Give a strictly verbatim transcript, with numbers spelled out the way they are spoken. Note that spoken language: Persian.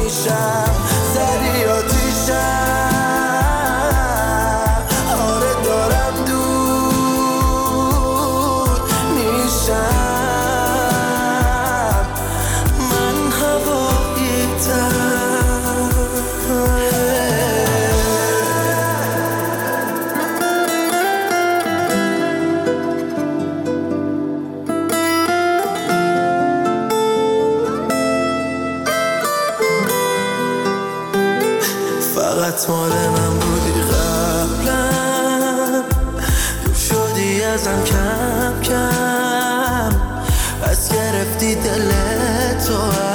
میشم زدی آتیشم آره دارم دور میشم من هوایی فقط مال من بودی قبلم دور شدی ازم کم کم بس گرفتی دل تو